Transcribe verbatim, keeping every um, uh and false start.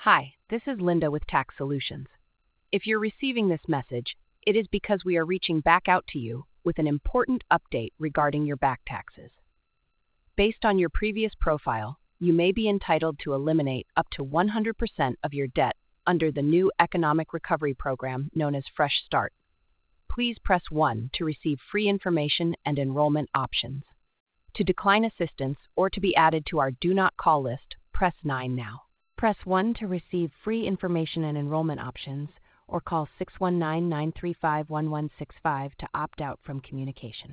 Hi, this is Linda with Tax Solutions. If you're receiving this message, it is because we are reaching back out to you with an important update regarding your back taxes. Based on your previous profile, you may be entitled to eliminate up to one hundred percent of your debt under the new economic recovery program known as Fresh Start. Please press one to receive free information and enrollment options. To decline assistance or to be added to our Do Not Call list, press nine now. Press one to receive free information and enrollment options, or call six one nine, nine three five, one one six five to opt out from communication.